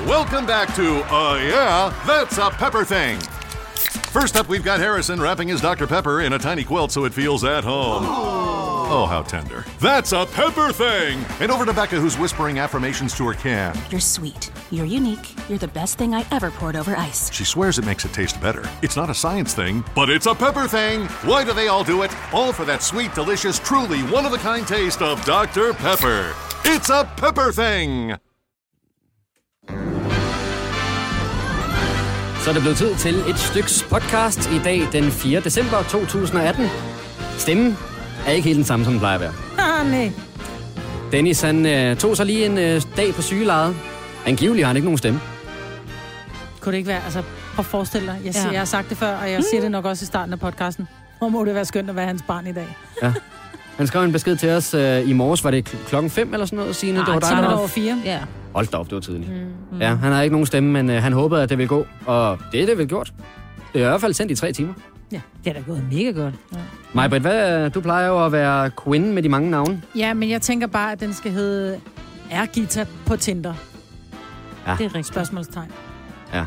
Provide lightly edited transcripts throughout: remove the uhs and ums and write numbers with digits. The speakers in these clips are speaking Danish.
Welcome back to, yeah, that's a pepper thing. First up, we've got Harrison wrapping his Dr. Pepper in a tiny quilt so it feels at home. Oh, how tender. That's a pepper thing! And over to Becca, who's whispering affirmations to her can. You're sweet. You're unique. You're the best thing I ever poured over ice. She swears it makes it taste better. It's not a science thing, but it's a pepper thing! Why do they all do it? All for that sweet, delicious, truly one-of-a-kind taste of Dr. Pepper. It's a pepper thing! Så er det blevet tid til et styks podcast i dag den 4. december 2018. Stemmen er ikke helt den samme, som den plejer at være. Nej. Dennis, han tog sig lige en dag på sygelejet. Angiveligt har han ikke nogen stemme. Kunne det ikke være, altså prøv at forestille dig. Jeg har sagt det før, og jeg siger det nok også i starten af podcasten. Hvor må det være skønt at være hans barn i dag. Ja. Han skrev en besked til os i morges. Var det klokken 5 eller sådan noget, Signe? Nej, det var over 4. Ja. Hold da op, det var tidligt. Ja, han har ikke nogen stemme, men han håbede, at det ville gå. Og det er det vel gjort. Det er i hvert fald sendt i 3 timer. Ja, det er da gået mega godt. Ja. Maj-Britt, du plejer jo at være queen med de mange navne. Ja, men jeg tænker bare, at den skal hedde Er Gita på Tinder? Ja. Det er et rigtigt spørgsmålstegn. Ja.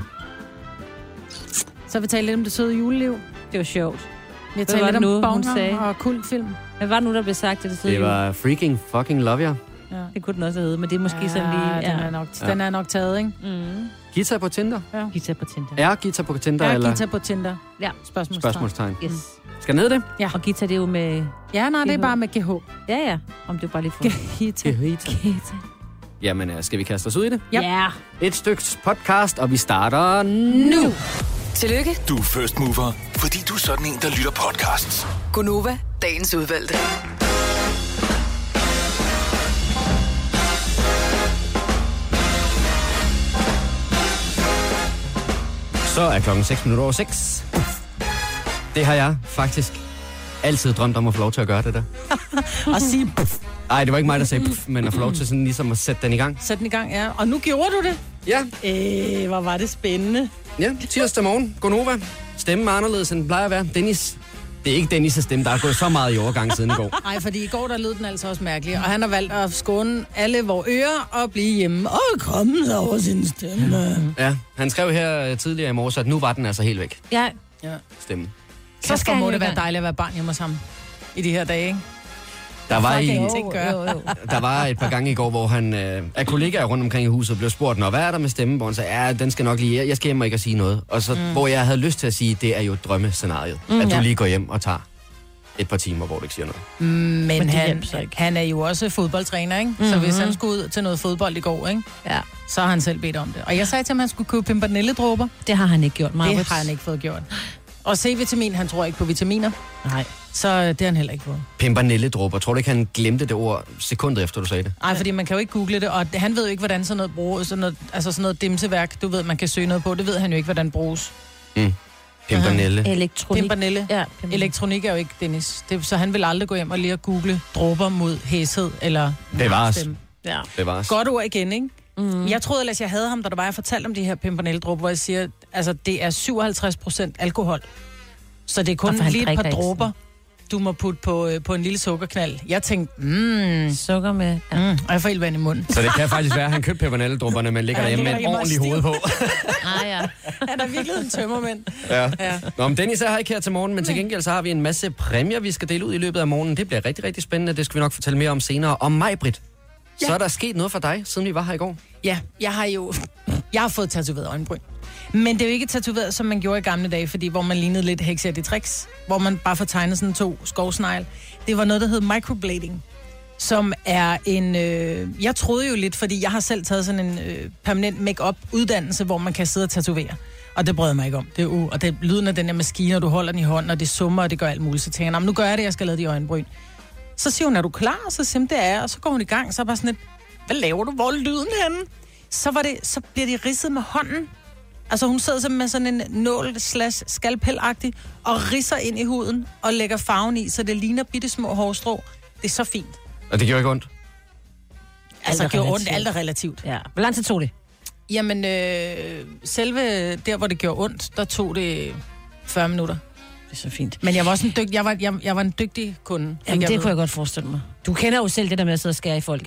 Så vi taler lidt om det søde juleliv. Det var sjovt. Vi taler lidt om bonger og kultfilm. Hvad var det nu, der blev sagt til det søde juleliv? Det var Freaking Fucking Love You. Ja. Det kunne den også hedde, men det er måske sådan lige... Ja, den er nok taget, ikke? Mm. Gita på Tinder? Ja. Gita på Tinder. Er Gita på Tinder? Er Gita på Tinder? Ja. Spørgsmålstegn. Yes. Skal ned det? Ja. Og Gita, det er jo med... Ja, nej, det er bare med GH. Ja. Om det er bare lige for... Gita. Jamen, skal vi kaste os ud i det? Ja. Yeah. Et styks podcast, og vi starter nu. Tillykke. Du er first mover, fordi du er sådan en, der lytter podcasts. Gunova, dagens udvalgte. Så er klokken 6:06. Det har jeg faktisk altid drømt om at få lov til at gøre det der. Og sige puff. Nej, det var ikke mig, der sagde puff, men at få lov til sådan ligesom at sætte den i gang. Sætte den i gang, ja. Og nu gjorde du det? Ja. Hvor var det spændende. Ja, tirsdag morgen. Gonova. Stemmen er anderledes, end den plejer at være. Dennis. Det er ikke Dennis' stemme, der er gået så meget i overgang siden i går. Nej, fordi i går der lød den altså også mærkelig. Og han har valgt at skåne alle vores ører og blive hjemme. Og komme sig over sin stemme. Ja, han skrev her tidligere i morges, at nu var den altså helt væk. Ja. Stemmen. Så skal må det være dejligt at være barn hjemme sammen i de her dage, ikke? Der var et par gange i går, hvor han af kollegaer rundt omkring i huset blev spurgt, hvad er der med stemmen? Hvor han sagde, ja, den skal nok lige, jeg skal hjem og ikke at sige noget. Og så, hvor jeg havde lyst til at sige, det er jo drømmescenariet. At du lige går hjem og tager et par timer, hvor du ikke siger noget. Men han er jo også fodboldtræner, ikke? Så hvis han skulle ud til noget fodbold i går, ikke? Ja. Så har han selv bedt om det. Og jeg sagde til ham, at han skulle købe pimpernelledråber. Det har han ikke gjort, Marit. Det har han ikke fået gjort. Og C-vitamin, han tror ikke på vitaminer. Nej. Så det har han heller ikke fået. Pimpernelledråber. Tror du ikke, han glemte det ord sekundet efter, du sagde det? Nej, fordi man kan jo ikke google det, og han ved jo ikke, hvordan sådan noget bruges. Sådan noget dimseværk, du ved, man kan søge noget på. Det ved han jo ikke, hvordan bruges. Pimpernelle. Elektronik. Pimpernelle. Ja, elektronik er jo ikke Dennis. Så han vil aldrig gå hjem og lige at google dråber mod hæshed eller... Bevares. Ja. Bevares. Godt ord igen, ikke? Jeg troede ellers, jeg havde ham, da der var, jeg fortalte om de her pimpernelledråber, hvor jeg siger, altså det er 57% alkohol. Så det er kun lige et par dråber, du må putte på en lille sukkerknald. Jeg tænkte, sukker med... Ja. Og jeg får helt vand i munden. Så det kan faktisk være, at han købte pimpernelledråberne, men ligger derhjemme med et ordentligt hoved på. Han er virkelig en tømmermænd. Ja. Nå, men Dennis er her ikke her til morgen, men til gengæld så har vi en masse præmier, vi skal dele ud i løbet af morgenen. Det bliver rigtig, rigtig spændende. Det skal vi nok fortælle mere om senere. Og Maj-Britt, så er der sket noget for dig, siden vi var her i går. Ja, jeg har fået tatoveret øjenbryn. Men det er jo ikke tatoveret, som man gjorde i gamle dage, fordi hvor man lignede lidt Hexe og de Tricks, hvor man bare får tegnet sådan 2 skovsnegle. Det var noget, der hed microblading, som er en... jeg troede jo lidt, fordi jeg har selv taget sådan en permanent make-up-uddannelse, hvor man kan sidde og tatovere. Og det brød jeg mig ikke om. Det er og det lyden af den her maskine, og du holder den i hånden, og det summer, og det gør alt muligt. Så tænker jeg, nu gør jeg det, jeg skal lave de øjenbryn. Så siger hun, er du klar? Så siger hun, det er, og så går hun i gang, så er bare sådan et, hvad laver du? Hvor er lyden henne? Så bliver de ridset med hånden. Altså hun sidder med sådan en nål/skalpel-agtig og ridser ind i huden og lægger farven i, så det ligner bitte små hårstrå. Det er så fint. Og det gjorde ikke ondt? Altså det gjorde ondt, alt er relativt. Ja. Hvor lang tid tog det? Jamen, selve der, hvor det gjorde ondt, der tog det 40 minutter. Det er så fint. Men jeg var også jeg var en dygtig kunde. Jamen det kunne jeg godt forestille mig. Du kender jo selv det der med at sidde og skære i folk, ikke?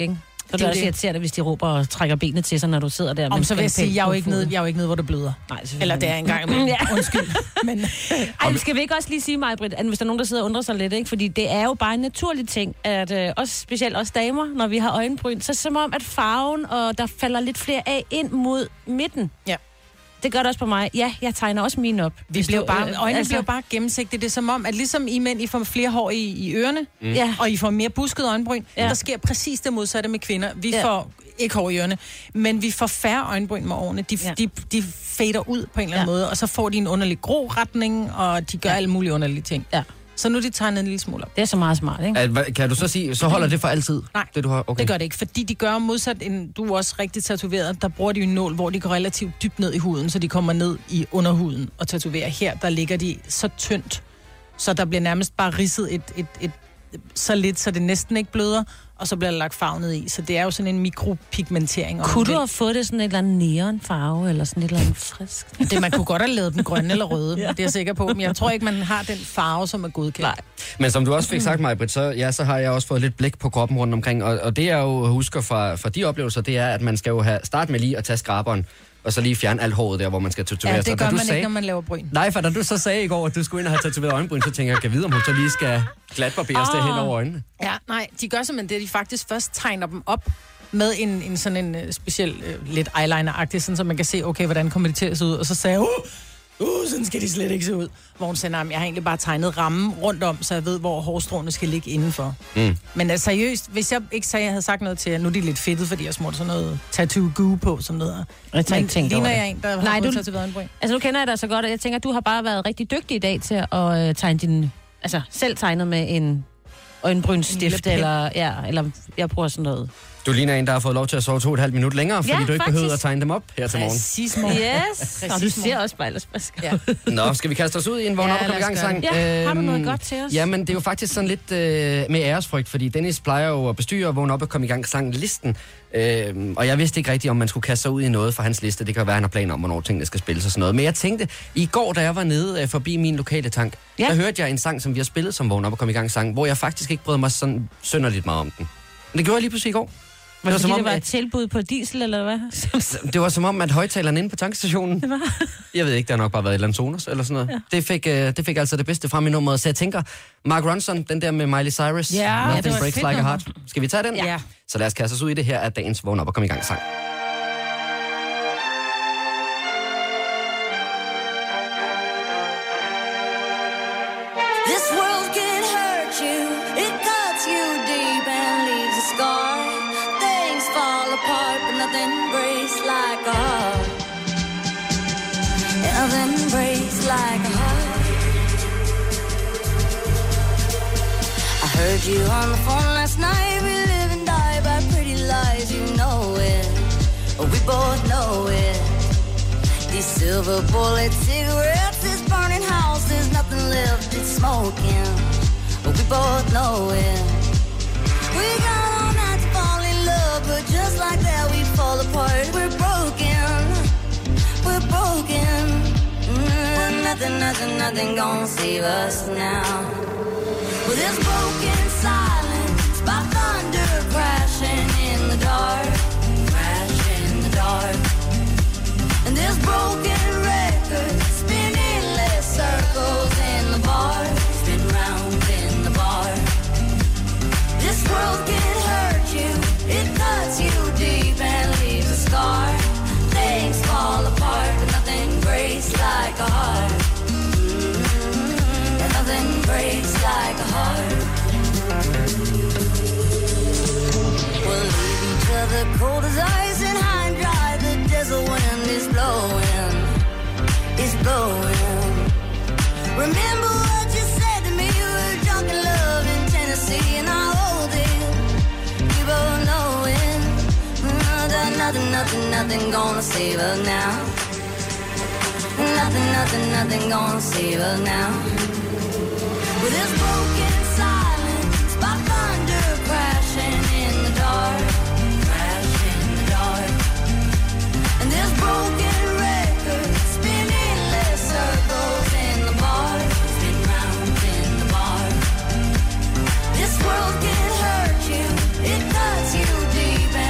Så det er også irriterende, hvis de råber og trækker benene til sig, når du sidder der. Om så vil jeg sige, jeg er jo ikke nede, hvor det bløder. Nej, eller det er engang imellem. Undskyld. Men ej, skal vi ikke også lige sige, Maj-Britt, at hvis der er nogen, der sidder og undrer sig lidt, ikke? Fordi det er jo bare en naturlig ting, at også specielt os damer, når vi har øjenbryn, så som om, at farven, og der falder lidt flere af ind mod midten. Ja. Det gør det også på mig. Ja, jeg tegner også mine op. Øjnene bliver bare gennemsigtige. Det er som om, at ligesom I mænd, I får flere hår i ørerne, og I får mere busket øjenbryn, der sker præcis det modsatte med kvinder. Vi får ikke hår i ørerne, men vi får færre øjenbryn med årene. De fader ud på en eller anden måde, og så får de en underlig grå retning, og de gør alle mulige underlige ting. Ja. Så nu er de tegnet en lille smule op. Det er så meget smart, ikke? Kan du så sige, så holder det for altid? Nej, det, du har? Okay. Det gør det ikke, fordi de gør modsat, du er også rigtig tatoveret, der bruger de en nål, hvor de går relativt dybt ned i huden, så de kommer ned i underhuden og tatoverer. Her, der ligger de så tyndt, så der bliver nærmest bare ridset et så lidt, så det næsten ikke bløder, og så bliver der lagt farve ned i. Så det er jo sådan en mikropigmentering. Kunne du have fået det sådan et eller andet neonfarve, eller sådan et eller andet frisk? Man kunne godt have lavet den grønne eller røde, det er jeg sikker på. Men jeg tror ikke, man har den farve, som er godkendt. Nej. Men som du også fik sagt, Maj-Britt, så har jeg også fået lidt blik på kroppen rundt omkring. Og det jeg jo husker fra de oplevelser, det er, at man skal jo starte med lige at tage skraberen, og så lige fjerne alt håret der, hvor man skal tatovere sig. Ja, det gør man ikke, når man laver bryn. Nej, for da du så sagde i går, at du skulle ind og have tatoveret øjenbryn, så tænker jeg, kan vide, om hun så lige skal glatbarberes det hen over øjnene. Ja, nej, de gør simpelthen det, de faktisk først tegner dem op med en sådan en speciel, lidt eyeliner-agtig, sådan, så man kan se, okay, hvordan kommer det til at se ud, og så sagde jeg, sådan skal de slet ikke se ud. Hvor hun sagde, jeg har egentlig bare tegnet rammen rundt om, så jeg ved, hvor hårstråene skal ligge indenfor. Men seriøst, hvis jeg ikke sagde, jeg havde sagt noget til jer, nu er de lidt fedtet, fordi jeg smurte sådan noget tattoo goo på, som noget. Ligner jeg en, der har fået tatoveret en bryn? Altså nu kender jeg dig så godt, og jeg tænker, at du har bare været rigtig dygtig i dag til at tegne din, altså selv tegnet med en øjenbrynsstift, eller jeg bruger sådan noget. Du ligner en, der har fået lov til at sove 2,5 minutter længere, fordi du ikke behøvede at tegne dem op her til morgen. Præcis, mor. Yes. Og du ser også bare ellers. Nå, skal vi kaste os ud i en vågn op og komme i gang sang? Ja, har du noget godt til os? Jamen, det er jo faktisk sådan lidt med æresfrygt, fordi Dennis plejer jo at bestyre og vågne op og komme i gang sang-listen. Og jeg vidste ikke rigtigt, om man skulle kaste sig ud i noget fra hans liste. Det kan være, han har planer om, hvornår tingene skal spilles og sådan noget. Men jeg tænkte, i går, da jeg var nede forbi min lokale tank, der hørte jeg en sang, som vi har spillet som vågn op og komme i gang sang, hvor jeg faktisk ikke brød mig sådan synderligt meget om den. Men det gjorde jeg lige pludselig i går. Det var et tilbud på diesel, eller hvad? Det var som om, at højtalerne inde på tankstationen... Det var... Jeg ved ikke, der har nok bare været et eller andet Sonos eller sådan noget. Ja. Det fik altså det bedste frem i nummeret. Så jeg tænker, Mark Ronson, den der med Miley Cyrus, Nothing Breaks Like a Heart. Skal vi tage den? Ja. Så lad os kaste os ud i det her, at dagens vågn op og komme i gang sang. This world can hurt you, it cuts you deep and leaves a scar. Things fall apart, but nothing breaks like a heart. Nothing breaks like a heart. I heard you on the phone last night. We live and die by pretty lies, you know it. We both know it. These silver bullet cigarettes, this burning house, there's nothing left, it's smoking. But we both know it. We got all night to fall in love, but just like that we fall apart. We're broken, we're broken. Nothing gonna save us now. Well, this broken silence by thunder crashing in the dark, crashing in the dark. And this broken record spinning less circles in the bar, spin round in the bar. This world can hurt you, it cuts you deep and leaves a scar. Things fall apart, but nothing breaks like a heart. And nothing breaks like a heart. We'll leave each other cold as ice and high and dry. The desert wind is blowing, it's blowing. Remember what you said to me, you were drunk in love in Tennessee, and I hold it, we both know it. Nothing gonna save us now. Nothing gonna save us now. With this broken silence by thunder crashing in the dark, crashing in the dark. And this broken record spinning less circles in the bar, spin round in the bar. This world can hurt you, it cuts you deep.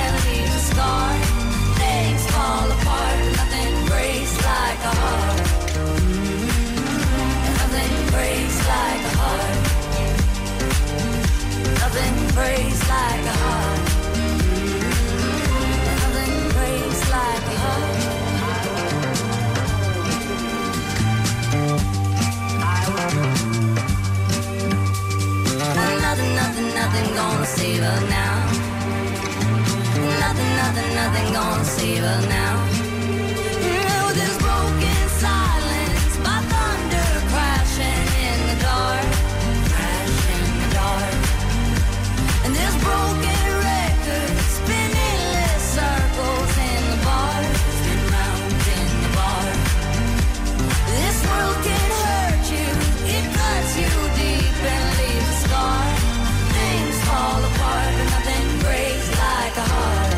gonna save us now. With this broken silence, by thunder crashing in the dark, crash in the dark. And this broken record spinning endless circles in the bar, spin round in the bar. This world can hurt you, it cuts you deep and leaves a scar. Things fall apart, but nothing breaks like a heart.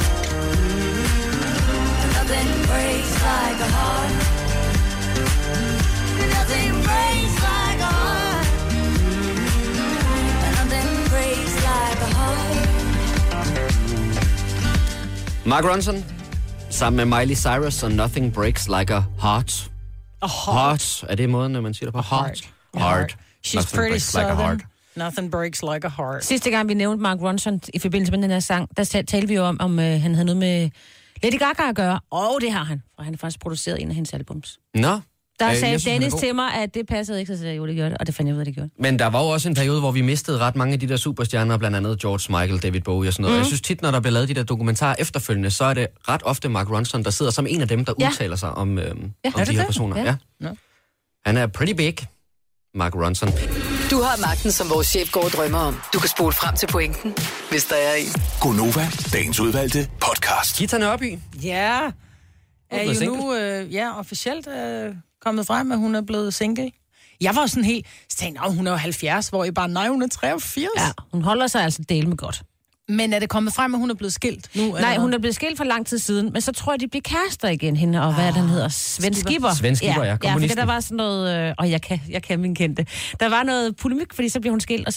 Nothing breaks like a heart. Nothing breaks like a heart. Nothing breaks like a heart. Mark Ronson, sammen med Miley Cyrus og Nothing Breaks Like a Heart. A heart. Er det måden, man siger det på? Heart. She's Nothing pretty breaks like a southern. heart. Nothing breaks like a heart. Sidste gang, vi nævnte Mark Ronson i forbindelse med den her sang, der talte vi jo om han havde noget med Lady Gaga at gøre. Og det har han, for han har faktisk produceret en af hendes albums. Nå. Der sagde Dennis til mig, at det passede ikke, så jo, det gjorde det, og det fandt jeg ud af, det gjorde. Men der var jo også en periode, hvor vi mistede ret mange af de der superstjerner, blandt andet George Michael, David Bowie og sådan noget. Jeg synes tit, når der bliver lavet de der dokumentarer efterfølgende, så er det ret ofte Mark Ronson, der sidder som en af dem, der udtaler sig om de her personer. Ja. Han er pretty big, Mark Ronson. Du har magten, som vores chef går og drømmer om. Du kan spole frem til pointen, hvis der er en. Gonova, dagens udvalgte podcast. Gita Nørby. Ja, er jo single. nu officielt kommet frem, at hun er blevet single. Jeg var sådan helt, så tænkte hun er jo 70, hvor I bare, nej, hun er 83. Ja, hun holder sig altså del med godt. Men er det kommet frem, at hun er blevet skilt nu? Nej, hun er blevet skilt for lang tid siden, men så tror jeg, de bliver kærester igen, hende, og hvad den hedder? Svend Skipper. Svend Skipper, ja. Ja, fordi der var sådan noget, jeg kan min kendte. Der var noget polemik, fordi så blev hun skilt, og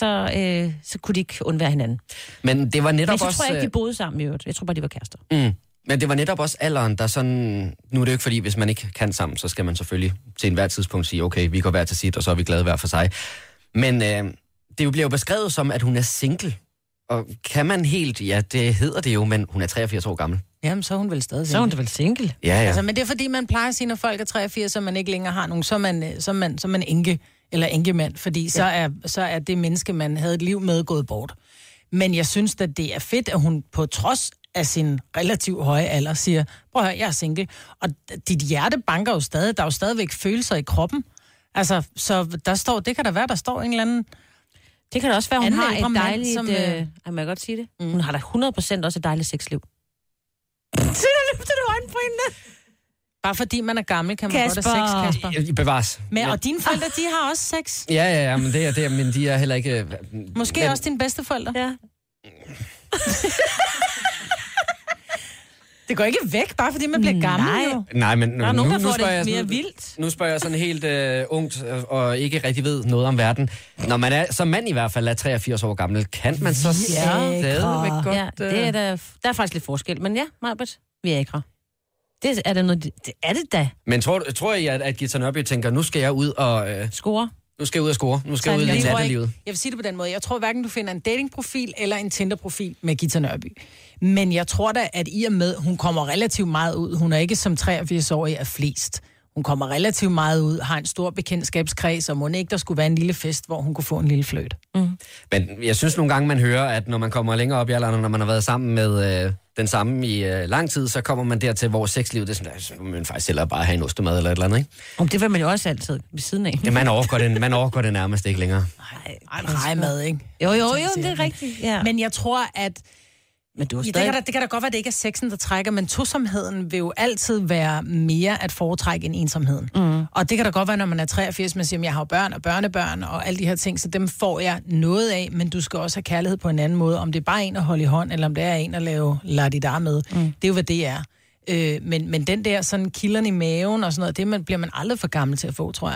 så kunne de ikke undvære hinanden. Men det var netop Men så også... tror jeg ikke, de boede sammen i øvrigt. Jeg tror bare, de var kærester. Men det var netop også alderen, der sådan... Nu er det jo ikke fordi, hvis man ikke kan sammen, så skal man selvfølgelig til enhver tidspunkt sige, okay, vi går hver til sit, og så er vi glade hver for sig. Men det bliver jo beskrevet som, at hun er single. Og kan man helt... Ja, det hedder det jo, men hun er 83 år gammel. Jamen, så er hun vel stadig single. Så er hun da vel single. Ja. Altså, men det er fordi, man plejer at sige, når folk er 83, så man ikke længere har nogen, så er man enke eller enkemand, fordi så er det menneske, man havde et liv med, gået bort. Men jeg synes, at det er fedt, at hun på trods af sin relativt høje alder siger, prøv at høre, jeg er single. Og dit hjerte banker jo stadig, der er jo stadigvæk følelser i kroppen. Altså, så der står, det kan da være, der står en eller anden... Det kan da også være, hun har ældre et mand, dejligt... som, må jeg godt sige det? Hun har da 100% også et dejligt sexliv. Så løfter du øjenbrynene. Bare fordi man er gammel, kan man godt have sex, Kasper. Bevares. Men, og dine forældre, de har også sex. Ja, men det er, men de er heller ikke... Måske også dine bedsteforældre. Ja. Det går ikke væk, bare fordi man bliver gammel. Nej. Jo. Nej, men Der er nogen, der får spørger det jeg mere vildt. Nu spørger jeg sådan helt ungt og ikke rigtig ved noget om verden. Når man er, som mand i hvert fald er 83 år gammel, kan man så stadigvæk godt... Ja, det er der er faktisk lidt forskel. Men ja, Majbert, vi er ikke. Det er det noget... Det er det da. Men tror I, at Gita Nørby tænker, nu skal jeg ud og... Score. Nu skal jeg ud og score. Nu skal jeg ud i nattelivet. Jeg vil sige det på den måde. Jeg tror hverken, du finder en datingprofil eller en Tinder-profil med Gita Nørby. Men jeg tror da, at i og med, hun kommer relativt meget ud. Hun er ikke som 83-årig af flest. Hun kommer relativt meget ud, har en stor bekendtskabskreds, og må ikke der skulle være en lille fest, hvor hun kunne få en lille fløjt. Men jeg synes nogle gange, man hører, at når man kommer længere op i alderen, når man har været sammen med den samme i lang tid, så kommer man dertil, hvor sexlivet, det er sådan, så man faktisk hellere bare have en ostemad eller et eller andet, ikke? Og det vil man jo også altid ved siden af. Ja, man overgår det nærmest ikke længere. Nej, mad, ikke? Jo, det er rigtigt. Ja. Men jeg tror, at Men du er det stadig... kan da godt være, at det ikke er sexen, der trækker, men tosomheden vil jo altid være mere at foretrække end ensomheden. Og det kan da godt være, når man er 83, man siger, at jeg har børn og børnebørn og alle de her ting, så dem får jeg noget af, men du skal også have kærlighed på en anden måde. Om det er bare en at holde i hånd, eller om det er en at lave la-di-da med. Det er jo, hvad det er. Men den der sådan kilderne i maven og sådan noget, det bliver man aldrig for gammel til at få, tror jeg.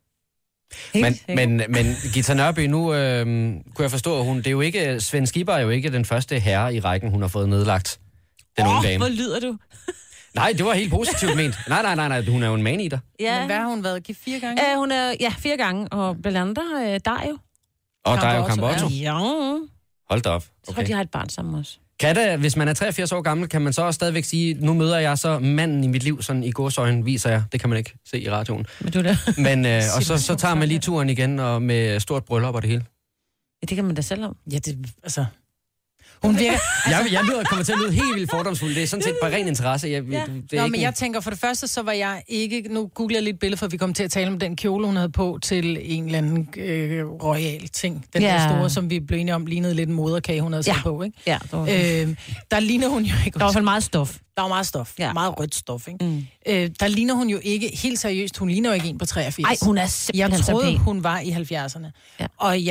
Men Gita Nørby, nu kunne jeg forstå, at det er jo ikke, Svend Skipper er jo ikke den første herre i rækken, hun har fået nedlagt. Den unge dame. Hvor lyder du? Nej, det var helt positivt ment. Nej, hun er jo en man-eater. Ja. Men hvad har hun været? 4 gange? Hun er 4 gange, og blandt andet Dario. Og der er jo Campotto. Ja. Hold da op. Jeg tror, de har et barn sammen også. Kan det, hvis man er 83 år gammel, kan man så også stadigvæk sige, nu møder jeg så manden i mit liv, sådan i gåseøjne viser jeg. Det kan man ikke se i radioen. Men og så tager man lige turen igen, og med stort bryllup og det hele. Ja, det kan man da selv om. Ja, det, altså... Hun virker... Jeg lyder kommer til at lyde helt vildt fordomsfuld. Det er sådan set bare ren interesse. Men jeg tænker, for det første, så var jeg ikke... Nu googler jeg lidt billede, for vi kom til at tale om den kjole, hun havde på til en eller anden royal ting. Den der store, som vi blev enige om, lignede lidt en moderkage, hun havde sat på, ikke? Ja. Der ligner hun jo ikke... Der var i hvert fald meget stof. Der var meget stof. Ja. Meget rødt stof, ikke? Der ligner hun jo ikke helt seriøst. Hun ligner jo ikke en på 83. Nej, hun er simpelthen Jeg troede, så pæn. hun var i 70'erne. Ja. Og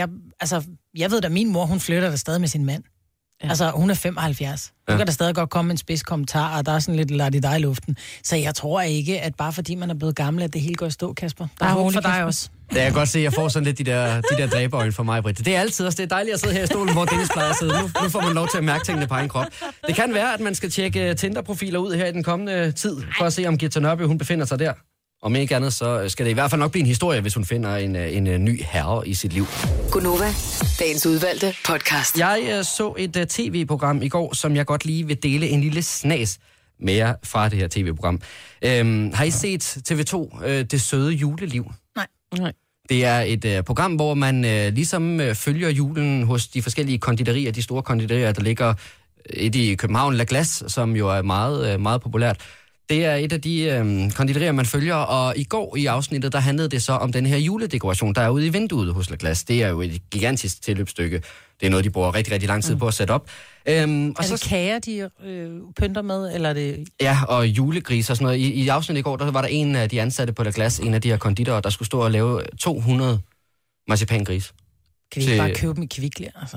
jeg ved da, min mor, hun flytter der stadig med sin mand. Ja. Altså, hun er 75. Nu kan der stadig godt komme en spids kommentar, og der er sådan lidt lad i luften. Så jeg tror ikke, at bare fordi man er blevet gammel, at det hele går i stå, Kasper. Der er hårdt for dig også. Ja, jeg kan godt se, at jeg får sådan lidt de der dræberøjne for mig, Britt. Det er altid også. Det er dejligt at sidde her i stolen, hvor Dennis plejer at sidde. Nu får man lov til at mærke tingene på egen krop. Det kan være, at man skal tjekke Tinder-profiler ud her i den kommende tid, for at se, om Gita Nørby, hun befinder sig der. Om ikke andet, så skal det i hvert fald nok blive en historie, hvis hun finder en ny herre i sit liv. Gunova, dagens udvalgte podcast. Jeg så et tv-program i går, som jeg godt lige vil dele en lille snas med jer fra det her tv-program. Har I set TV2, Det Søde Juleliv? Nej. Det er et program, hvor man ligesom følger julen hos de forskellige konditorier, de store konditorier, der ligger et i København, La Glace, som jo er meget, meget populært. Det er et af de konditorier, man følger, og i går i afsnittet, der handlede det så om den her juledekoration, der er ude i vinduet hos La Glace. Det er jo et gigantisk tilløbsstykke. Det er noget, de bruger rigtig, rigtig lang tid på at sætte op. Og er det kager, de pynter med, eller er det... Ja, og julegris og sådan noget. I afsnittet i går, der var der en af de ansatte på La Glace, en af de her konditorer, der skulle stå og lave 200 marcipangris. Kan vi ikke bare købe dem i Kvickly, altså?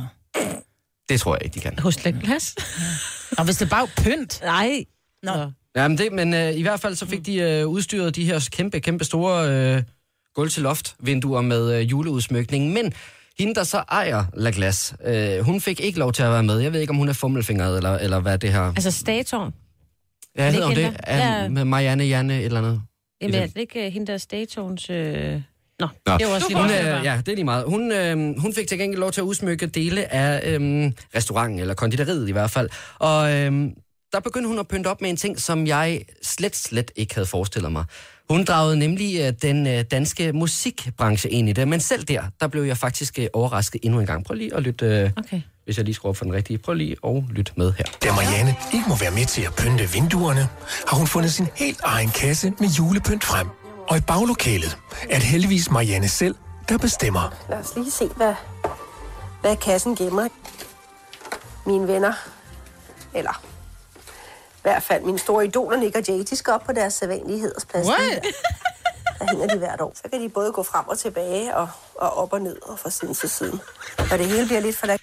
Det tror jeg ikke, de kan. Hos La Glace? Og hvis det bare er pynt... Nej. Nå. Men i hvert fald så fik de udstyret de her kæmpe store gulv til loft vinduer med juleudsmykning. Men hende, der så ejer La Glace, hun fik ikke lov til at være med. Jeg ved ikke, om hun er fummelfingret, eller hvad det her... Altså Statårn? Ja, hedder hun det? Med Marianne Janne et eller andet. Jamen, er det ikke hende, der Statårns... Nå, det var også lige ja, det er lige meget. Hun fik til gengæld lov til at udsmykke dele af restauranten, eller konditoriet i hvert fald. Og der begyndte hun at pynte op med en ting, som jeg slet ikke havde forestillet mig. Hun dragede nemlig den danske musikbranche ind i det, men selv der blev jeg faktisk overrasket endnu en gang. Prøv lige at lytte, hvis jeg lige skruer op for den rigtige. Prøv lige at lytte med her. Da Marianne ikke må være med til at pynte vinduerne, har hun fundet sin helt egen kasse med julepynt frem. Og i baglokalet er det heldigvis Marianne selv, der bestemmer. Lad os lige se, hvad kassen gemmer. Mine venner, eller i hvert fald mine store idoler, Nick og Jay, de skal op på deres sædvanlige hedersplads. Der hænger de hvert år. Så kan de både gå frem og tilbage, og op og ned, og fra siden til siden. Og det hele bliver lidt for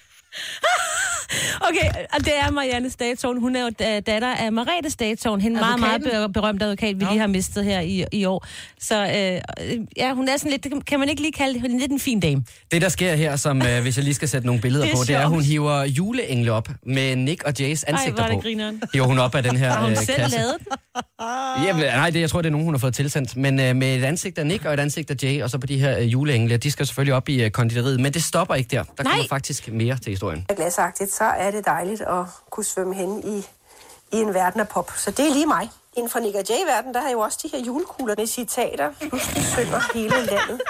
Okay, og det er Marianne Statårn. Hun er jo datter af Merete Statårn. Hende meget berømt advokat, vi lige har mistet her i år. Så ja, hun er sådan lidt, kan man ikke lige kalde det, lidt en fin dame. Det, der sker her, som hvis jeg lige skal sætte nogle billeder på, det er, at hun hiver juleengle op med Nick og Jays ansigter på. Hiver hun op af den her har hun kasse. selv lavet den? Nej, jeg tror, det er nogen, hun har fået tilsendt. Men med et ansigt af Nick og et ansigt af Jay, og så på de her juleengle, de skal selvfølgelig op i konditoriet. Men det stopper ikke der. Der kommer faktisk mere til historien. Glasagtigt, så er det dejligt at kunne svømme hen i en verden af pop. Så det er lige mig. Inden for Nick og Jay-verden, der har jo også de her julekugler med citater. Pludselig synger hele landet.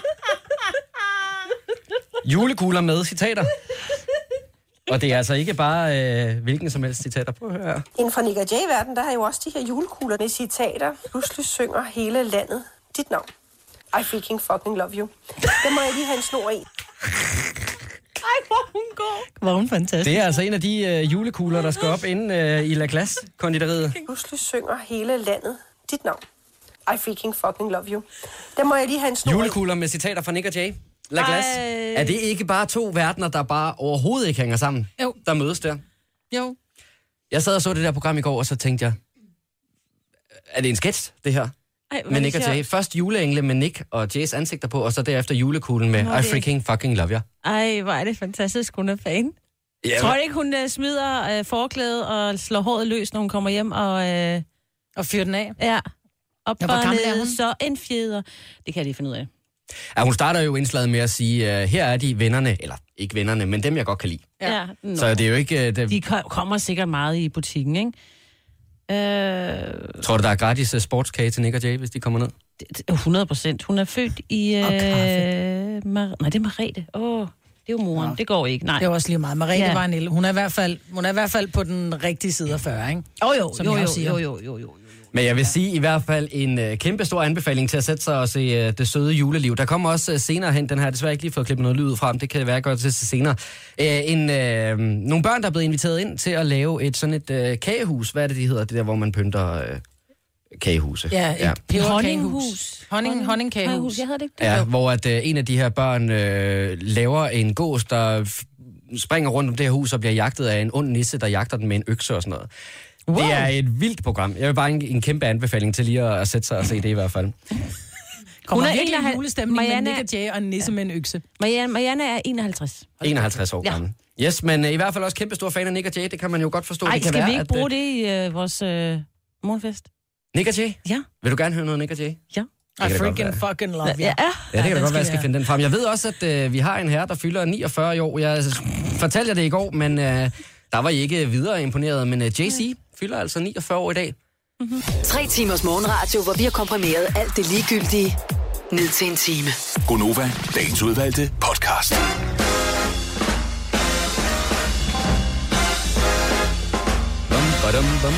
Julekugler med citater. Og det er altså ikke bare hvilken som helst citater på her. Inden for Nick og Jay-verden, der har jo også de her julekugler med citater. Pludselig synger hele landet dit navn. I freaking fucking love you. Det må jeg lige have en snor i. Ej, hvor hun går. Hvor hun fantastisk. Det er altså en af de julekugler, der skal op inde i La Glace-konditoriet. Pludselig synger hele landet dit navn. I freaking fucking love you. Det må jeg lige have en snor i. Julekugler med citater fra Nick og Jay. La Glace. Er det ikke bare to verdener, der bare overhovedet ikke hænger sammen? Jo. Der mødes der? Jo. Jeg sad og så det der program i går, og så tænkte jeg, er det en sketch, det her? Ej, med Nick og Jay. Først juleengle med Nick og Jays ansigter på, og så derefter julekuglen med I freaking fucking love you. Ej, hvor er det fantastisk, hun er fan. Yeah. Tror du ikke, hun smider forklædet og slår håret løs, når hun kommer hjem og fyrer den af? Ja. Op hvor gammel er hun? Så en fjeder. Det kan jeg lige finde ud af. Ja, hun starter jo indslaget med at sige, her er de vennerne, eller ikke vennerne, men dem jeg godt kan lide. Ja. Så det er jo ikke... De kommer sikkert meget i butikken, ikke? Tror du, der er gratis sportskage til Nick og Jay, hvis de kommer ned? 100%. Hun er født i... Nej, det er Merete. Det er jo moren. Ja. Det går ikke, nej. Det er også lige meget. Merete var en Hun er i hvert fald på den rigtige side af 40, ikke? Jo. Men jeg vil sige i hvert fald en kæmpe stor anbefaling til at sætte sig og se Det Søde Juleliv. Der kommer også senere hen, den her desværre ikke lige fået klippet noget lyd ud fra, det kan være godt til senere. Nogle børn, der er blevet inviteret ind til at lave et kagehus. Hvad er det, de hedder? Det der, hvor man pynter kagehuse. Ja, et honninghus. Honningkagehus. Jeg havde det ikke det. Ja, hvor at en af de her børn laver en gås, der springer rundt om det her hus og bliver jagtet af en ond nisse, der jagter den med en økse og sådan noget. Wow. Det er et vildt program. Jeg vil bare en kæmpe anbefaling til lige at sætte sig og se det i hvert fald. Kommer virkelig en julestemning med Nick og Jay og en nisse med en økse. Marianne er 51. 51 år gammel. Yes, men i hvert fald også kæmpe stor fan af Nick og Jay. Det kan man jo godt forstå. Ej, det kan skal være, vi ikke bruge det i vores morgenfest? Nick og Jay? Ja. Vil du gerne høre noget Nick og Jay? Ja. I freaking fucking love you. Ja, det kan da godt være, jeg skal finde den frem. Jeg ved også, at vi har en herre, der fylder 49 i år. Jeg fortalte jer det i går, men der var I ikke videre imponeret. Men JC fylder altså 49 år i dag. 3 timers morgenradio, hvor vi har komprimeret alt det ligegyldige ned til en time. Gonova, dagens udvalgte podcast. Bum.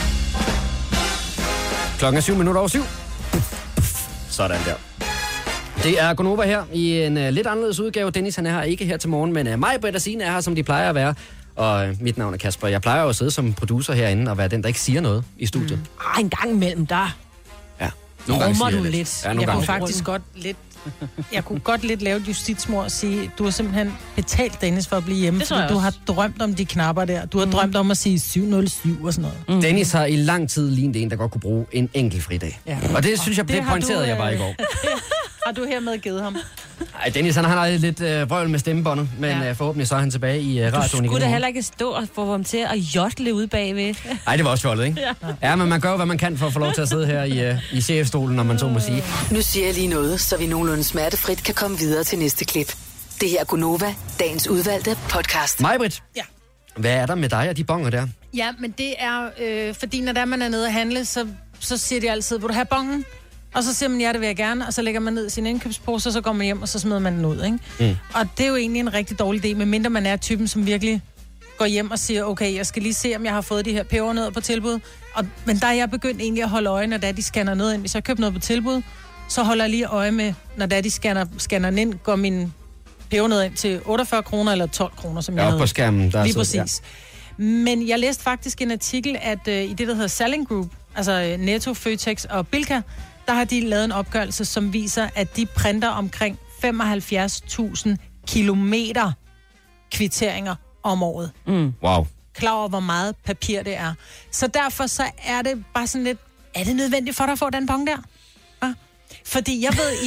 Klokken er 7:07. Sådan der. Det er Gonova her i en lidt anderledes udgave. Dennis han er her ikke her til morgen, men mig, Britt og Signe er her, som de plejer at være. Og mit navn er Kasper. Jeg plejer jo at sidde som producer herinde og være den, der ikke siger noget i studiet. En gang imellem der. Ja. Nogle gange siger du jeg lidt. Ja, Jeg kunne faktisk godt lidt lave et justitsmord og sige, du har simpelthen betalt Dennis for at blive hjemme, fordi du har drømt om de knapper der. Du har drømt om at sige 707 og sådan noget. Dennis har i lang tid lignet en, der godt kunne bruge en enkelt fridag. Ja. Og det synes jeg, det pointerede jeg bare i går. Har du hermed givet ham? Ej, Dennis han har lidt vrøvl med stemmebåndet, men forhåbentlig så er han tilbage i radioen igen. Du skulle da heller ikke stå og få ham til at jodle ud bagved. Nej, det var også fjollet, ikke? Ja, men man gør hvad man kan for at få lov til at sidde her i chefstolen, når man så må sige. Nu siger jeg lige noget, så vi nogenlunde smertefrit kan komme videre til næste klip. Det her er Gonova, dagens udvalgte podcast. Maj-Brit, Ja. hvad er der med dig og de bonger der? Ja, men det er, fordi når man er nede at handle, så siger de altid, vil du have bongen? Og så siger man, ja, det vil jeg gerne, og så lægger man ned i sin indkøbspose, og så går man hjem, og så smider man den ud, ikke? Og det er jo egentlig en rigtig dårlig idé, medmindre man er typen, som virkelig går hjem og siger, okay, jeg skal lige se, om jeg har fået de her pebernødder på tilbud. Men der er jeg begyndt egentlig at holde øje, når de scanner noget ind. Hvis jeg har købt noget på tilbud, så holder jeg lige øje med, når de scanner den ind, går min pebernødder ind til 48 kroner eller 12 kroner, som jeg havde. På skærmen. Der lige præcis. Ja. Men jeg læste faktisk en artikel, at i det, der hedder Salling Group, altså Netto, Føtex og Bilka, der har de lavet en opgørelse, som viser, at de printer omkring 75.000 kilometer kvitteringer om året. Wow. Klar over, hvor meget papir det er. Så derfor så er det bare sådan lidt, er det nødvendigt for dig at få den bong der? Ja. Fordi jeg ved,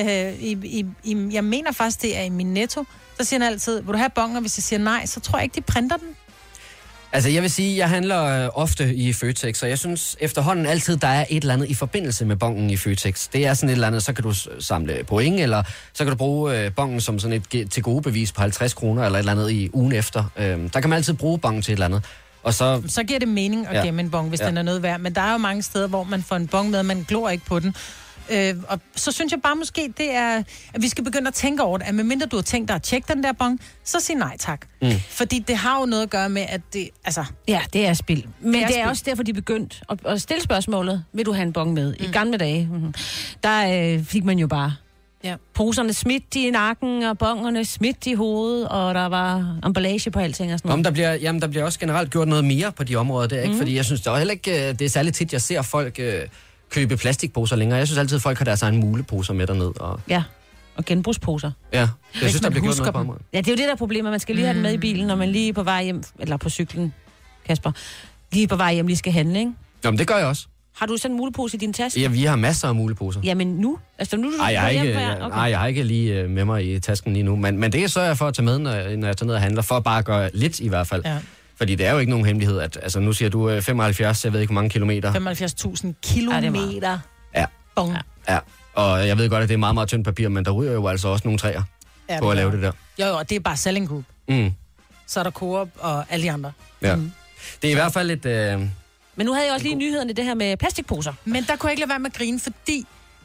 jeg mener faktisk, det er i min Netto, der siger han altid, vil du have bongen, og hvis jeg siger nej, så tror jeg ikke, de printer den. Altså, jeg vil sige, jeg handler ofte i Føtex, og jeg synes efterhånden altid, der er et eller andet i forbindelse med bongen i Føtex. Det er sådan et eller andet, så kan du samle point, eller så kan du bruge bongen som sådan et til gode bevis på 50 kroner, eller et eller andet i ugen efter. Der kan man altid bruge bongen til et eller andet. Og så giver det mening at gemme en bong, hvis den er noget værd. Men der er jo mange steder, hvor man får en bong med, og man glor ikke på den. Og så synes jeg bare måske, det er, at vi skal begynde at tænke over det, at medmindre du har tænkt dig at tjekke den der bong, så sig nej tak. Fordi det har jo noget at gøre med, at det, altså... Ja, det er spild. Men det er også derfor, de begyndte at stille spørgsmålet, vil du have en bong med? I gamle dage, der fik man jo bare poserne smidt i nakken, og bongerne smidt i hovedet, og der var emballage på alting og sådan noget. Der bliver også generelt gjort noget mere på de områder der, ikke? Fordi jeg synes det er heller ikke, det er særligt tit, jeg ser folk... købe plastikposer længere. Jeg synes altid, at folk har deres egen muleposer med derned. Og genbrugsposer. Ja, jeg synes, der bliver gjort noget på området. Ja, det er jo det, der er problemet. Man skal lige have den med i bilen, når man lige er på vej hjem, eller på cyklen, Kasper. Lige på vej hjem, lige skal handle, ikke? Jamen, det gør jeg også. Har du sådan en mulepose i din taske? Ja, vi har masser af muleposer. Jamen nu? Altså nu Nej, jeg har ikke lige med mig i tasken lige nu. Men det sørger jeg for at tage med, når jeg tager ned og handler, for at bare gøre lidt i hvert fald. Ja. Fordi det er jo ikke nogen hemmelighed, at altså, nu siger du 75, jeg ved ikke hvor mange kilometer. 75.000 kilometer. Ja. Bong. Ja. Og jeg ved godt, at det er meget, meget tyndt papir, men der ryger jo altså også nogle træer på at lave det der. Jo, det er bare Salling Group. Så er der Coop og alle de andre. Ja. Det er i hvert fald et... Men nu havde jeg også lige nyhederne det her med plastikposer. Men der kunne jeg ikke lade være med at grine, fordi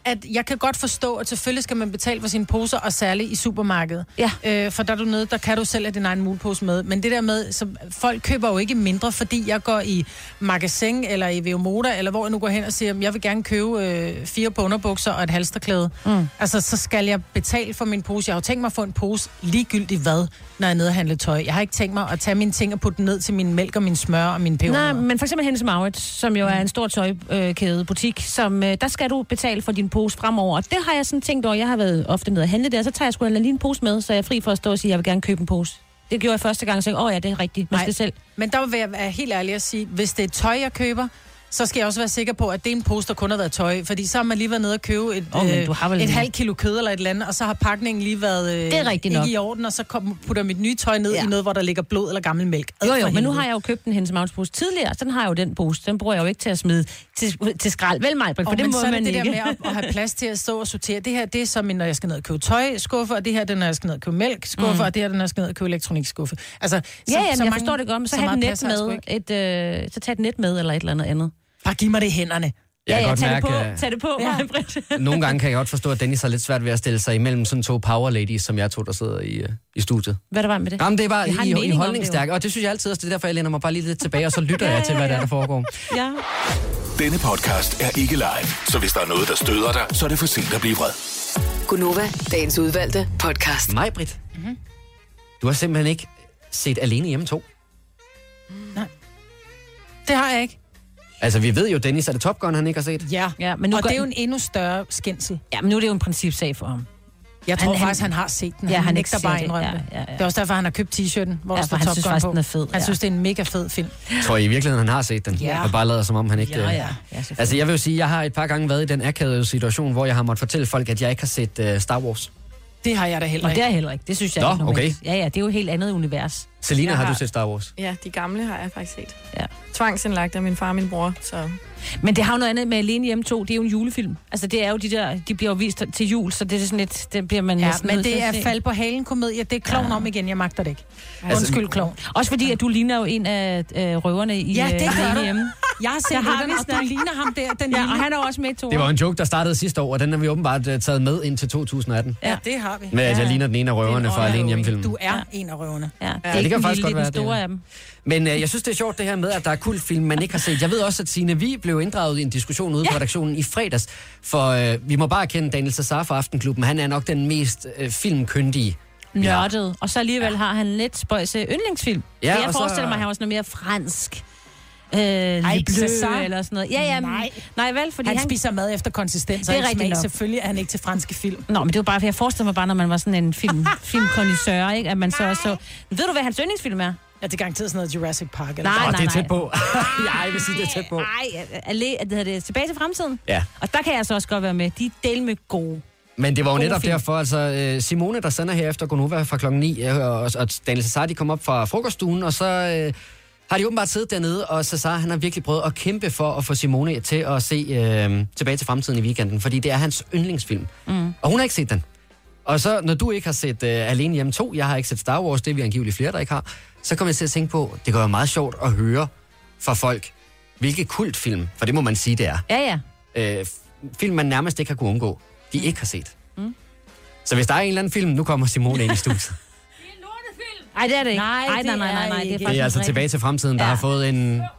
at jeg kan godt forstå, at selvfølgelig skal man betale for sine poser, og særligt i supermarkedet. Ja. For der er du nede, der kan du selv have din egen mulepose med. Men det der med, så folk køber jo ikke mindre, fordi jeg går i Magasin eller i Veomoda, eller hvor jeg nu går hen og siger, jeg vil gerne købe 4 underbukser og et halsterklæde. Altså, så skal jeg betale for min pose. Jeg har jo tænkt mig at få en pose ligegyldigt hvad, når jeg er nede og handle tøj. Jeg har ikke tænkt mig at tage mine ting og putte ned til min mælk og min smør og min peber. Nej, men for eksempel Hennes & Mauritz, som jo er en stor tøjkæde, butik, som der skal du betale for din pose fremover. Og det har jeg sådan tænkt over. Jeg har været ofte nede og handle der, så tager jeg sgu lige en pose med, så jeg er fri for at stå og sige, at jeg vil gerne købe en pose. Det gjorde jeg første gang, og tænkte, ja, det er rigtigt. Man skal selv. Men der vil jeg være helt ærlig at sige, hvis det er tøj, jeg køber, så skal jeg også være sikker på, at det er en pose, der kun har været tøj. Fordi så har man lige været nede og købe et halvt kilo kød eller et eller andet, og så har pakningen lige været ikke i orden, og så putter mit nye tøj ned i noget, hvor der ligger blod eller gammel mælk. Jo, men nu har jeg jo købt en Hendes & Mauritz pose tidligere, så den har jeg jo den pose. Den bruger jeg jo ikke til at smide til skrald. Vel, Maj-Brit, for det må man ikke. Det der med at have plads til at stå og sortere. Det her, det er som når jeg skal ned og købe tøjskuffe, og det her, det er, når jeg skal ned og købe mælkskuffe, og det her, det er, når jeg skal ned og købe elektronikskuffe. Altså, jeg forstår det godt, men så have et net med, så tag et net med eller et eller andet. Bare giv mig det i hænderne. Tag det på, Maj-Brit. Nogle gange kan jeg godt forstå, at Dennis har lidt svært ved at stille sig imellem sådan 2 power ladies, som jeg to, der sidder i studiet. Hvad der var med det? Jamen, det er bare i holdningsstærk, og det synes jeg altid også, det er derfor, jeg læner mig bare lige lidt tilbage, og så lytter jeg til, hvad der foregår. Ja. Denne podcast er ikke live, så hvis der er noget, der støder dig, så er det for sent at blive vred. Gunova, dagens udvalgte podcast. Maj-Brit, du har simpelthen ikke set Alene Hjemme 2. Nej. Det har jeg ikke. Altså, vi ved jo, Dennis, er det Top Gun, han ikke har set? Ja, men nu det er jo en endnu større skændsel. Ja, men nu er det jo en principsag for ham. Jeg tror faktisk, han har set den. Ja, han nægter bare indrømme det. Ja. Det er også derfor, han har købt t-shirten, hvor der står Top Gun på. Den er fed. Han synes, det er en mega fed film. Tror I i virkeligheden, han har set den? Ja. Og bare lader som om, han ikke... Ja, altså, jeg vil jo sige, jeg har et par gange været i den akavede situation, hvor jeg har måttet fortælle folk, at jeg ikke har set Star Wars. Det har jeg da heller ikke. Og det er heller ikke. Det synes jeg ikke normalt. Okay. Ja, det er jo et helt andet univers. Selina, har du set Star Wars? Ja, de gamle har jeg faktisk set. Ja. Tvangsindlagt af min far og min bror, så... Men det har jo noget andet med Alene Hjemme 2. Det er jo en julefilm. Altså, det er jo de bliver jo vist til jul, så det er sådan lidt... Det bliver man næsten men det er fald på halen komedie. Det er klovn om igen. Jeg magter det ikke. Undskyld, klovn. Også fordi, at du ligner jo en af røverne i Alene Hjemme. Jeg har set den, og du ligner ham der. Og han er også med i 2 år. Det var en joke, der startede sidste år, og den har vi åbenbart taget med ind til 2018. Ja, det har vi. Med at jeg ligner den ene af røverne fra Alene Hjemme-filmen. Du er en af røverne. Ja, det kan faktisk godt være den store af dem. Men jeg synes, det er sjovt det her med, at der er kultfilm, man ikke har set. Jeg ved også, at Signe, vi blev inddraget i en diskussion ude på redaktionen i fredags. For vi må bare kende Daniel Cesar fra Aftenklubben. Han er nok den mest filmkyndige. Nørdet. Og så alligevel har han lidt spøjse yndlingsfilm. Ja, jeg forestiller mig, at han var sådan noget mere fransk. Cesar eller sådan noget. Ja, nej vel, fordi han spiser mad efter konsistens. Det er rigtigt nok. Selvfølgelig er han ikke til franske film. Nå, men det var bare, for jeg forestiller mig bare, når man var sådan en filmkondisseur, ikke? At man så... Ved du, hvad hans yndlingsfilm er? Ja, det er garanteret sådan noget Jurassic Park. Eller Nej. Det er tæt på. Jeg vil sige, det er tæt på. Nej, det tilbage til fremtiden. Ja. Og der kan jeg så også godt være med. De er del med gode. Men det var jo netop derfor, altså Simone, der sender her efter Gonova fra klokken 9, og Daniel Cesar, de kom op fra frokoststuen, og så har de åbenbart siddet dernede, og Cesar, han har virkelig prøvet at kæmpe for at få Simone til at se Tilbage til fremtiden i weekenden, fordi det er hans yndlingsfilm. Og hun har ikke set den. Og så, når du ikke har set Alene Hjemme 2, jeg har ikke set Star Wars, det er vi angiveligt flere, der ikke har, så kommer jeg til at tænke på, det går jo meget sjovt at høre fra folk, hvilke kultfilm, for det må man sige, det er. Ja. Film, man nærmest ikke har kunnet undgå, de ikke har set. Så hvis der er en eller anden film, nu kommer Simone ind i studiet. Nej, det er det ikke. Nej, det er altså Tilbage til fremtiden, der har fået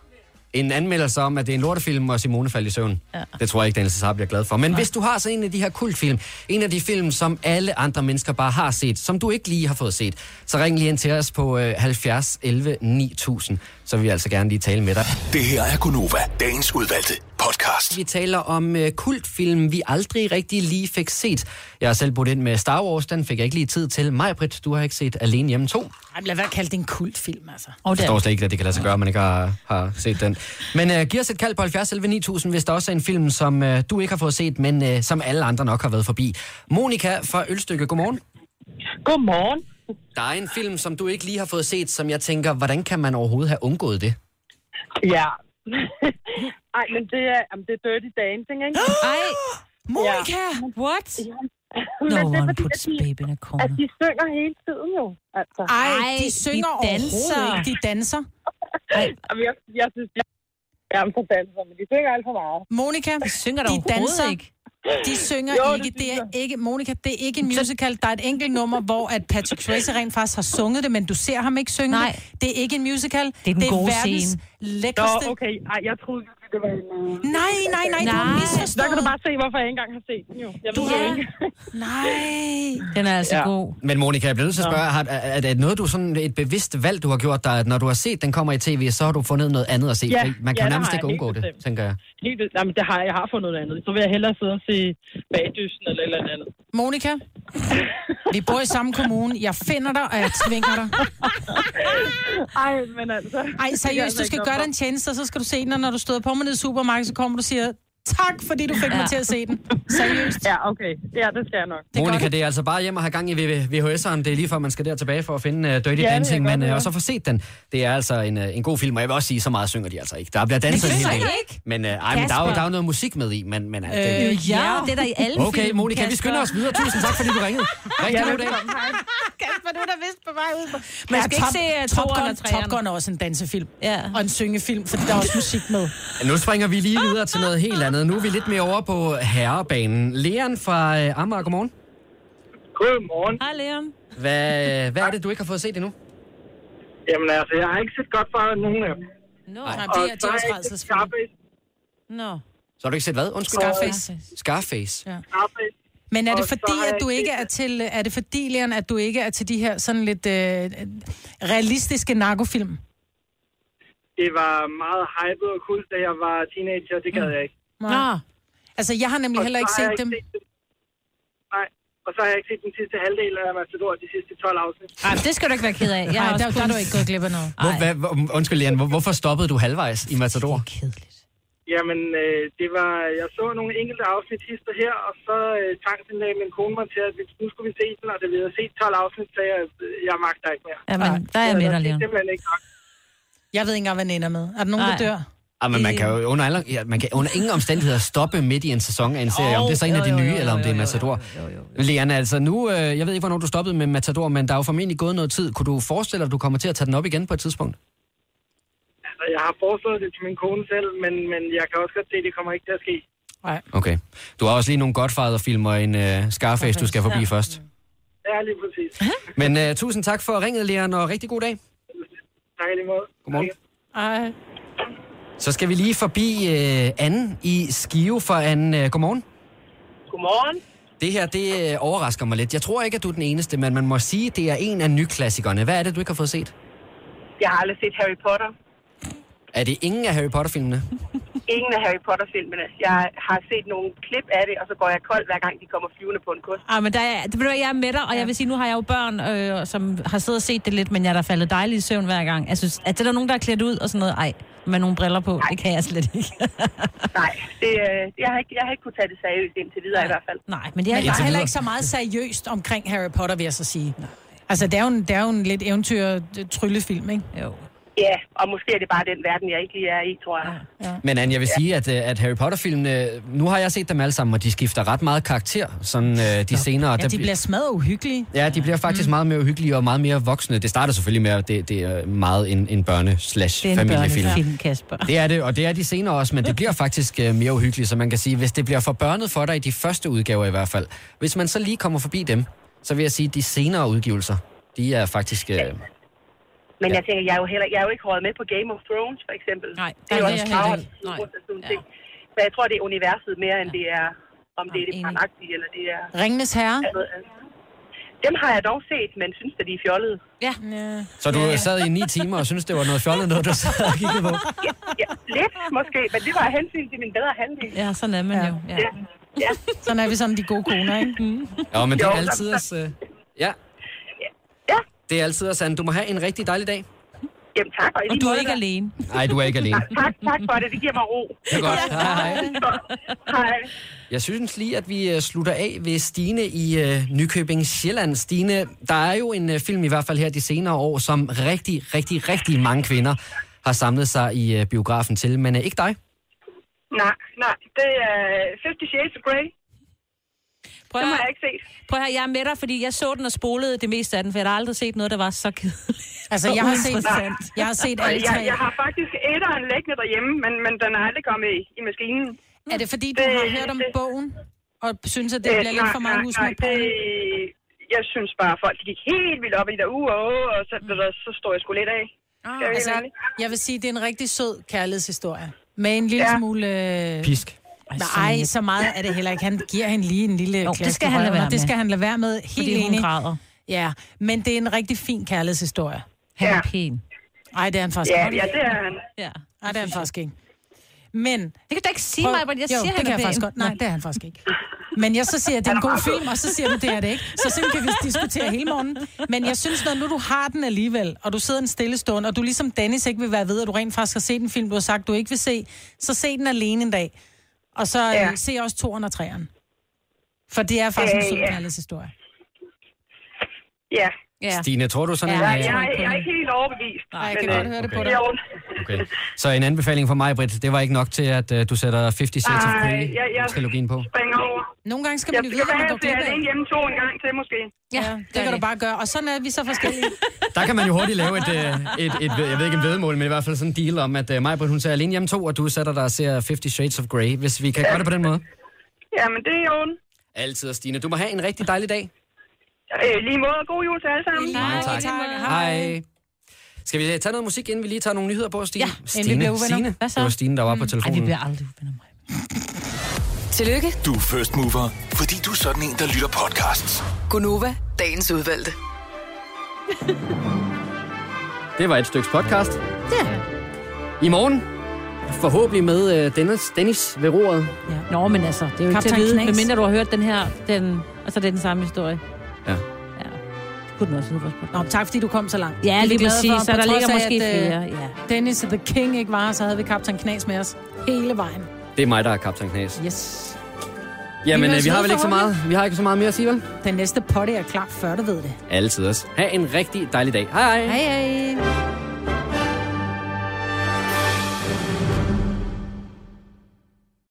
en anmeldelse om, at det er en lortefilm, og Simone faldt i søvn. Ja. Det tror jeg ikke, Daniel Cesar bliver glad for. Men hvis du har så en af de her kultfilm, en af de film, som alle andre mennesker bare har set, som du ikke lige har fået set, så ring lige ind til os på 70 11 9000, så vil vi altså gerne lige tale med dig. Det her er Gunova, dagens udvalgte podcast. Vi taler om kultfilm, vi aldrig rigtig lige fik set. Jeg har selv budt ind med Star Wars, den fik jeg ikke lige tid til. Maj-Brit, du har ikke set Alene Hjemme 2. Lad være at kalde det en kultfilm, altså. Jeg forstår slet ikke, at det kan lade sig gøre, at man ikke har set den. Men giv os et kald på 70 11 9000, hvis der også er en film, som du ikke har fået set, men som alle andre nok har været forbi. Monika fra Ølstykke, godmorgen. Godmorgen. Der er en film, som du ikke lige har fået set, som jeg tænker, hvordan kan man overhovedet have undgået det? Ja. Ej, men det er Dirty Dancing, ikke? Ej, Monika! What? No one puts baby in a corner. At de synger hele tiden jo, altså. Ej, de synger overhovedet ikke. De danser. Jeg synes, de er for danser, men de synger alt for meget. Monika, de synger der overhovedet ikke. De synger ikke, det er ikke, Monica, det er ikke en musical. Der er et enkelt nummer, hvor at Patrick Swayze rent faktisk har sunget det, men du ser ham ikke synge det. Det er ikke en musical. Det er den gode verdens scene. lækreste. Nå, okay. Ej, jeg troede, det var en... Nej, du har misforstået. Der kan du bare se, hvorfor jeg ikke engang har set den, jo. Jeg ved det ikke. Nej. Den er altså god. Men Monica, jeg bliver nødt til at spørge, er det noget, du sådan et bevidst valg, du har gjort dig, at når du har set, den kommer i tv, så har du fundet noget andet at se? Ja, Man kan det nærmest har ikke jeg undgå helt det, bestemt. tænker jeg. Jamen, det har jeg har fundet noget andet. Så vil jeg hellere sidde og se Bagdysten eller et eller andet. Monica, vi bor i samme kommune. Jeg finder dig, og jeg tvinger dig. Ej, men altså... Ej, seriøst, du skal gøre dig en tjeneste, og så skal du se den, og når du stod på mig nede i supermarkedet, så kommer du og siger, tak, fordi du fik mig til at se den. Seriøst. Ja, okay. Ja, det skal jeg nok. Monica, det er altså bare hjem og have gang i VHS'eren. Det er lige før, man skal der tilbage for at finde Dirty det er Dancing, godt, men ja. og så få set den. Det er altså en god film, og jeg vil også sige, så meget synger de altså ikke. Der bliver danset en hel del. Men, men der er jo noget musik med i, men Ja, det er der i alle film. Okay, Monica, vi skynder os videre. Tusind tak, fordi du ringede. Rigtig god dag. Kasper, du er da vist på vej ud på. Man skal ikke se Top Gun er også en dansefilm. Ja. Og en syngefilm, fordi der er også musik med. Nu springer vi lige videre til noget helt andet. Nu er vi lidt mere over på herrebanen. Leon fra Amager, godmorgen. Godmorgen. Hej, Leon. Hvad er det, du ikke har fået set endnu? Jamen altså, jeg har ikke set godt for nogen af dem. Nå, Og det er så rædselsfilm. Nå. Så har du ikke set hvad? Undskyld. Scarface. Ja. Men er det Og så fordi, har at jeg du ikke ikke er til, er det fordi, Leon, at du ikke er til de her sådan lidt realistiske narkofilm? Det var meget hypet og cool, da jeg var teenager. Det gad jeg ikke. Nå. Altså, jeg har nemlig Og heller så ikke har jeg set dem. Nej. Og så har jeg ikke set den sidste halvdel af Matador, de sidste 12 afsnit. Ej, det skal du ikke være ked af. Nej, der er du ikke gået glip af noget. Undskyld, Leon, hvorfor stoppede du halvvejs i Matador? Det er kedeligt. Jamen, det var... Jeg så nogle enkelte afsnit hister her, og så tvangsanlagde min kone mig til, at nu skulle vi se den, og da vi havde set 12 afsnit, sagde jeg, at jeg magter ikke mere. Jamen, der er jeg med dig, Leon. Det er simpelthen ikke nok. Jeg ved ikke engang, hvad Nena med. Er der nogen, der dør? Men man kan jo man kan under ingen omstændigheder stoppe midt i en sæson af en serie, om det er så en af de nye, eller om det er Matador. Leon, altså nu, jeg ved ikke, hvornår du stoppede med Matador, men der er jo formentlig gået noget tid. Kunne du forestille dig, at du kommer til at tage den op igen på et tidspunkt? Altså, jeg har foreslået det til min kone selv, men jeg kan også godt se, at det kommer ikke til at ske. Nej. Okay. Du har også lige nogle Godfather-film og en Scarface, du skal forbi først. Ja, lige præcis. Men tusind tak for ringet, Leon, og rigtig god dag. Tak lige måde. Godmorgen. Ej. Så skal vi lige forbi Anne i Skive for Anne. Godmorgen. Godmorgen. Det her, det overrasker mig lidt. Jeg tror ikke, at du er den eneste, men man må sige, at det er en af nyklassikerne. Hvad er det, du ikke har fået set? Jeg har aldrig set Harry Potter. Er det ingen af Harry Potter-filmene? Ingen af Harry Potter-filmene. Jeg har set nogle klip af det, og så går jeg kold, hver gang de kommer flyvende på en kost. Men jeg er med dig, og jeg vil sige, nu har jeg jo børn, som har siddet og set det lidt, men jeg er da faldet dejligt i søvn hver gang. Jeg synes, at det er der nogen, der er klædt ud og sådan noget. Ej, med nogle briller på, det kan jeg slet ikke. Nej, jeg har ikke kunnet tage det seriøst indtil videre i hvert fald. Nej, men det Men der er heller ikke så meget seriøst omkring Harry Potter, vil jeg så sige. Altså, det er jo en lidt eventyr-tryllefilm, ikke? Jo. Ja, og måske er det bare den verden, jeg ikke lige er i, tror jeg. Ja. Men Anne, jeg vil sige, at Harry Potter-filmene, nu har jeg set dem alle sammen, og de skifter ret meget karakter, sådan de senere. Ja, de bliver smadret uhyggelige. Ja, de bliver faktisk meget mere uhyggelige og meget mere voksne. Det starter selvfølgelig med, at det er meget en børne-slash-familiefilm. Det er en børnefilm, Kasper. Det er det, og det er de senere også, men det bliver faktisk mere uhyggeligt, så man kan sige, hvis det bliver for børnet for dig i de første udgaver i hvert fald, hvis man så lige kommer forbi dem, så vil jeg sige, at de senere udgivelser, de er faktisk... Men jeg tænker, jeg er jo ikke røget med på Game of Thrones, for eksempel. Nej, det er jo også meget ting. Så jeg tror, det er universet mere, end det er, om det er det paragtige, eller det er... Ringenes Herre? Dem har jeg dog set, men synes, at de er fjollede. Ja. Så du sad i 9 timer og synes det var noget fjollet noget, du sad og kiggede på? Ja, lidt måske, men det var hensyn til min bedre halvdel. Ja, sådan er man jo. Ja. Sådan er vi sådan de gode koner, ikke? Ja, men det er altid os... Ja. Det er altid os, Anne. Du må have en rigtig dejlig dag. Jamen tak. Og du er ikke alene. Nej, du er ikke alene. Tak for det. Det giver mig ro. Det er godt. Hej. Hej. Jeg synes lige, at vi slutter af ved Stine i Nykøbing Sjælland. Stine, der er jo en film i hvert fald her de senere år, som rigtig mange kvinder har samlet sig i biografen til, men ikke dig? Nej. Det er 50 Shades of Grey. Det har jeg ikke set. Prøv her, jeg er med dig, fordi jeg så den og spolede det meste af den, for jeg har aldrig set noget, der var så kedeligt. Altså, jeg har set alle tre. Jeg har faktisk etteren liggende derhjemme, men den er aldrig kommet i maskinen. Er det fordi, du har hørt om bogen? Og synes, at det bliver lidt for meget husmorporno? Jeg synes bare, at folk gik helt vildt op i der og så står jeg sgu lidt af. Jeg vil sige, det er en rigtig sød kærlighedshistorie. Med en lille smule... Pisk. Nej, så meget er det heller ikke. Han giver hende lige en lille klasse. Det skal han lade være med. Det skal han lade være med. Helt fordi hun græder. Ja, men det er en rigtig fin kærlighedshistorie. Han er pæn. Nej, det er han faktisk ikke. Ja, det er han. Ja. Nej, det er han faktisk ikke. Men... Det kan du ikke sige mig, men jeg siger, det kan jeg faktisk godt. Nej, det er han faktisk ikke. Men jeg så siger, at det er en god film, og så siger du, det er det ikke. Så sådan kan vi diskutere hele morgenen. Men jeg synes, når nu du har den alligevel, og du sidder en stille stund, og du ligesom Dennis ikke vil være ved, at du rent faktisk har set en film, du har sagt, du ikke vil se, så se den alene en dag. Og så se også 2'eren og 3'eren. For det er faktisk en sød kærlighedshistorie. Ja. Stine, tror du sådan en... Jeg er ikke helt overbevist. Nej, jeg kan godt høre det på dig. Okay. Så en anbefaling fra mig, Britt, det var ikke nok til, at du sætter 50 Shades of Grey-trilogien på? Springer over. Nogle gange skal man jo vide, at man går glip af. Jeg skal hjemme 2 en gang til, måske. Ja, det kan du bare gøre. Og sådan er vi så forskellige. Der kan man jo hurtigt lave et jeg ved ikke en vedmål, men i hvert fald sådan en deal om, at Maj-Britt, hun ser alene hjemme 2, og du sætter dig og ser 50 Shades of Grey, hvis vi kan gøre det på den måde. Jamen, det er jo altid, Stine. Du må have en rigtig dejlig dag. Lige måde. God jul til alle sammen. Mange tak. Hej. Skal vi tage noget musik, inden vi lige tager nogle nyheder på, Stine? Ja, inden vi bliver uvenner. Det var Stine, der var på telefonen. Ej, vi bliver aldrig uvenner med. Tillykke. Du er first mover, fordi du er sådan en, der lytter podcasts. Gunova, dagens udvalgte. Det var et stykke podcast. Ja. I morgen, forhåbentlig med Dennis ved roret. Ja. Nå, men altså, det er jo ikke til at vide, medmindre du har hørt den her, altså det er den samme historie. Ja. Kunne den også vide. Nå, tak fordi du kom så langt. Ja, lige præcis, så der ligger måske flere. Ja. Dennis the King ikke var, så havde vi Kaptajn Knas med os hele vejen. Det er mig, der er Kaptajn Knas. Yes. Jamen, vi har vel ikke så meget. Vi har ikke så meget mere at sige, vel? Den næste potty er klar, før du ved det. Altid også. Ha' en rigtig dejlig dag. Hej hej. Hej hej.